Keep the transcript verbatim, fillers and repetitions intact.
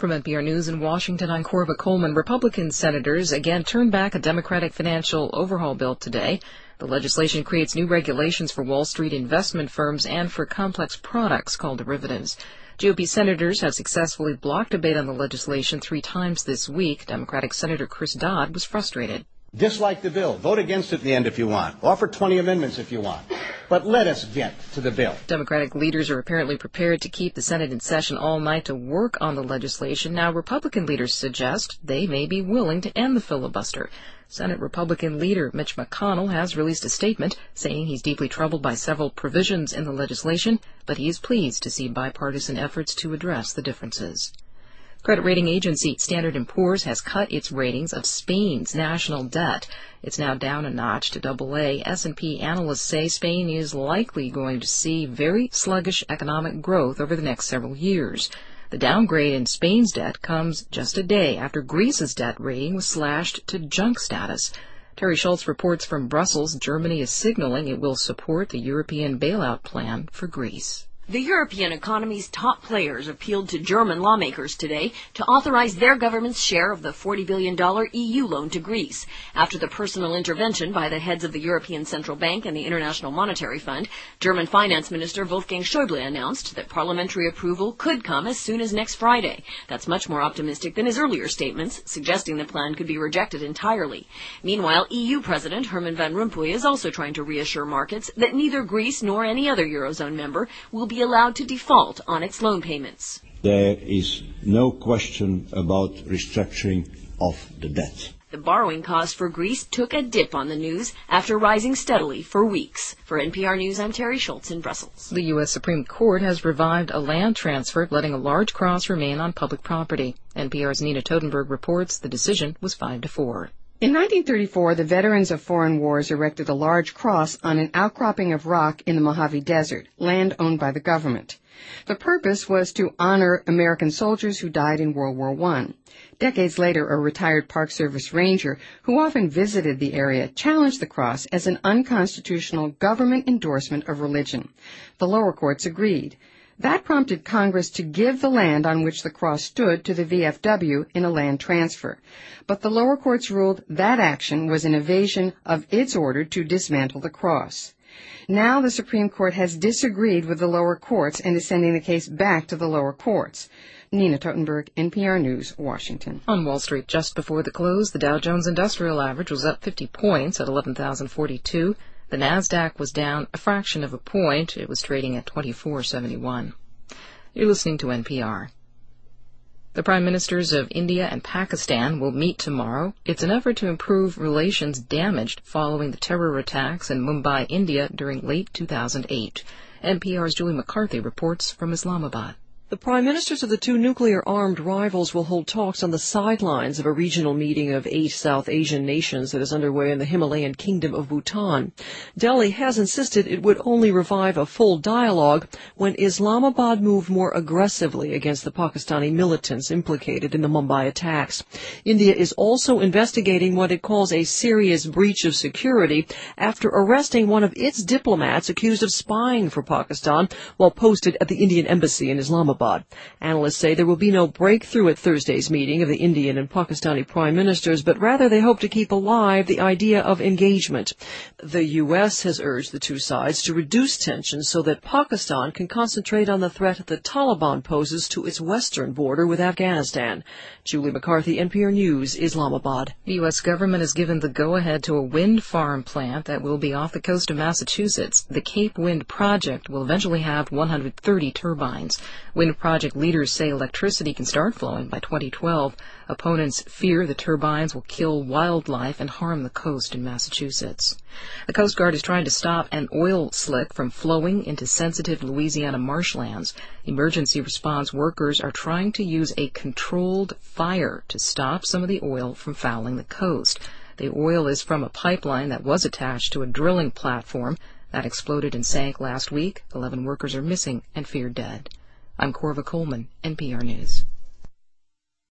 From N P R News in Washington, I'm Corva Coleman. Republican senators again turned back a Democratic financial overhaul bill today. The legislation creates new regulations for Wall Street investment firms and for complex products called derivatives. G O P senators have successfully blocked debate on the legislation three times this week. Democratic Senator Chris Dodd was frustrated. Dislike the bill. Vote against it in the end if you want. Offer twenty amendments if you want. But let us get to the bill. Democratic leaders are apparently prepared to keep the Senate in session all night to work on the legislation. Now, Republican leaders suggest they may be willing to end the filibuster. Senate Republican leader Mitch McConnell has released a statement saying he's deeply troubled by several provisions in the legislation, but he is pleased to see bipartisan efforts to address the differences. Credit rating agency Standard and Poor's has cut its ratings of Spain's national debt. It's now down a notch to double A. S and P analysts say Spain is likely going to see very sluggish economic growth over the next several years. The downgrade in Spain's debt comes just a day after Greece's debt rating was slashed to junk status. Terry Schultz reports from Brussels. Germany is signaling it will support the European bailout plan for Greece. The European economy's top players appealed to German lawmakers today to authorize their government's share of the forty billion dollars E U loan to Greece. After the personal intervention by the heads of the European Central Bank and the International Monetary Fund, German Finance Minister Wolfgang Schäuble announced that parliamentary approval could come as soon as next Friday. That's much more optimistic than his earlier statements, suggesting the plan could be rejected entirely. Meanwhile, E U President Herman Van Rompuy is also trying to reassure markets that neither Greece nor any other Eurozone member will be be allowed to default on its loan payments. There is no question about restructuring of the debt. The borrowing cost for Greece took a dip on the news after rising steadily for weeks. For N P R News, I'm Terry Schultz in Brussels. The U S Supreme Court has revived a land transfer, letting a large cross remain on public property. N P R's Nina Totenberg reports the decision was five to four. In nineteen thirty-four, the veterans of foreign wars erected a large cross on an outcropping of rock in the Mojave Desert, land owned by the government. The purpose was to honor American soldiers who died in World War One. Decades later, a retired Park Service ranger who often visited the area challenged the cross as an unconstitutional government endorsement of religion. The lower courts agreed. That prompted Congress to give the land on which the cross stood to the V F W in a land transfer. But the lower courts ruled that action was an evasion of its order to dismantle the cross. Now the Supreme Court has disagreed with the lower courts and is sending the case back to the lower courts. Nina Totenberg, N P R News, Washington. On Wall Street, just before the close, the Dow Jones Industrial Average was up fifty points at eleven thousand forty-two. The Nasdaq was down a fraction of a point. It was trading at twenty-four seventy-one. You're listening to N P R. The Prime Ministers of India and Pakistan will meet tomorrow. It's an effort to improve relations damaged following the terror attacks in Mumbai, India during late two thousand eight. N P R's Julie McCarthy reports from Islamabad. The prime ministers of the two nuclear-armed rivals will hold talks on the sidelines of a regional meeting of eight South Asian nations that is underway in the Himalayan kingdom of Bhutan. Delhi has insisted it would only revive a full dialogue when Islamabad moved more aggressively against the Pakistani militants implicated in the Mumbai attacks. India is also investigating what it calls a serious breach of security after arresting one of its diplomats accused of spying for Pakistan while posted at the Indian embassy in Islamabad. Analysts say there will be no breakthrough at Thursday's meeting of the Indian and Pakistani prime ministers, but rather they hope to keep alive the idea of engagement. The U S has urged the two sides to reduce tensions so that Pakistan can concentrate on the threat the Taliban poses to its western border with Afghanistan. Julie McCarthy, N P R News, Islamabad. The U S government has given the go-ahead to a wind farm plant that will be off the coast of Massachusetts. The Cape Wind project will eventually have one hundred thirty turbines. Wind project leaders say electricity can start flowing by twenty twelve. Opponents fear the turbines will kill wildlife and harm the coast in Massachusetts. The Coast Guard is trying to stop an oil slick from flowing into sensitive Louisiana marshlands. Emergency response workers are trying to use a controlled fire to stop some of the oil from fouling the coast. The oil is from a pipeline that was attached to a drilling platform that exploded and sank last week. Eleven workers are missing and feared dead. I'm Corva Coleman, N P R News.